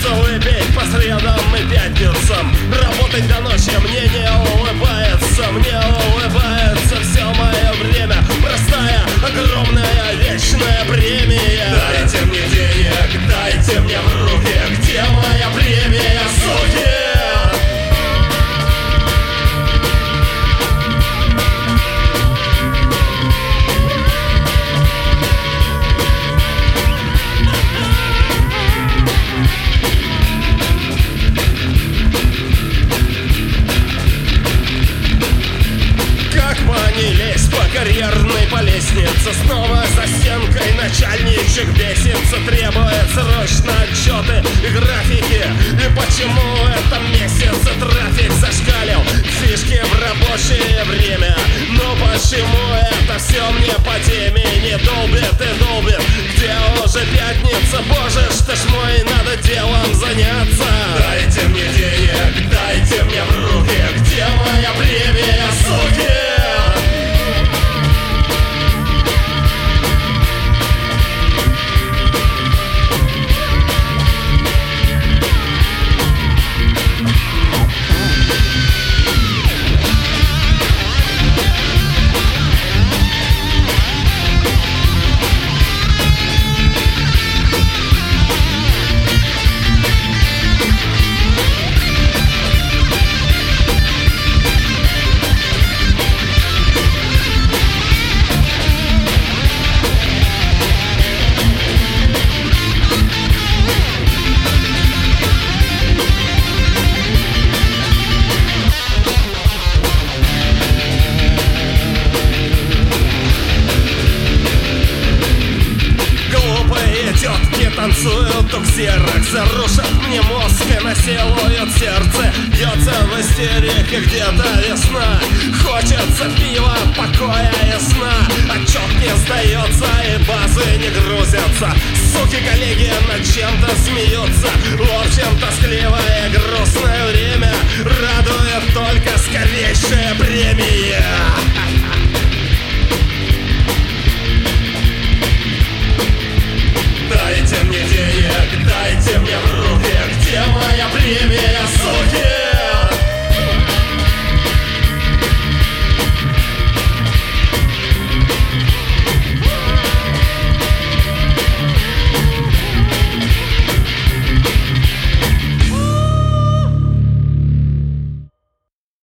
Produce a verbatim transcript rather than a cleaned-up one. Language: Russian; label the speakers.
Speaker 1: хочется выпить по средам и пятницам. Работать до ночи мне не улыбается, мне улыбается все мое время. Простая, огромная, вечная премия. Дайте мне денег, дайте мне в руки. Где моя премия, суки? Карьерной по лестнице, снова за стенкой начальничек бесится, требует срочно отчеты и графики. И почему это месяц трафик зашкалил, фишки в рабочее время? Но почему это все мне по теме не долбит и долбит? Где уже пятница, боже ж ты ж мой, надо делом заняться. Дайте мне денег, дайте мне в руки. Где моя премия, суки? Танцуют у ксерокса, разрушат мне мозг и насилуют сердце. Бьется в истерике где-то весна. Хочется пива, покоя и сна. Отчет не сдается и базы не грузятся. Суки, коллеги над чем-то смеются. В общем, тоскливое грустное время радует только скорейшая премия.